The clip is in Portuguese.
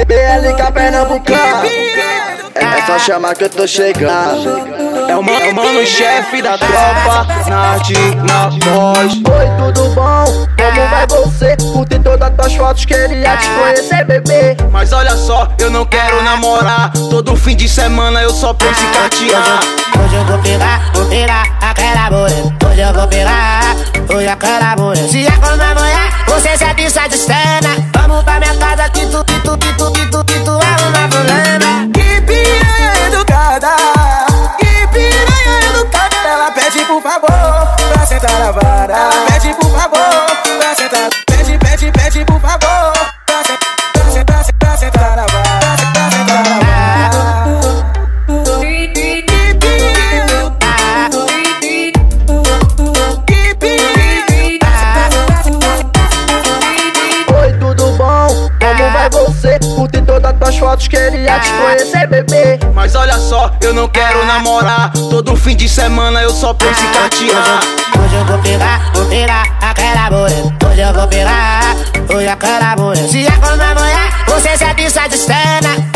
BLK Pernambucano. É só chamar que eu tô chegando. É o mano chefe da tropa, na arte, na voz. Oi, tudo bom? Como vai você? Curti todas as tuas fotos, queria te conhecer, bebê. Mas olha só, eu não quero namorar. Todo fim de semana eu só penso em catear. Hoje eu vou pegar aquela morena. Hoje eu vou pegar, hoje aquela morena. Se é quando amanhã, você se pista de cena. Vamos pra minha casa que tu arruma problema. Que piranha educada, que piranha educada. Ela pede por favor pra sentar na vara. Ela pede por favor pra sentar. Pede por favor pra sentar na vara. Curti todas as tuas fotos, queria te conhecer, bebê. Mas olha só, eu não quero namorar. Todo fim de semana eu só penso em catear. Hoje eu vou pegar aquela morena. Hoje eu vou pegar, hoje aquela morena. Se é quando amanhã, você se pista de cena.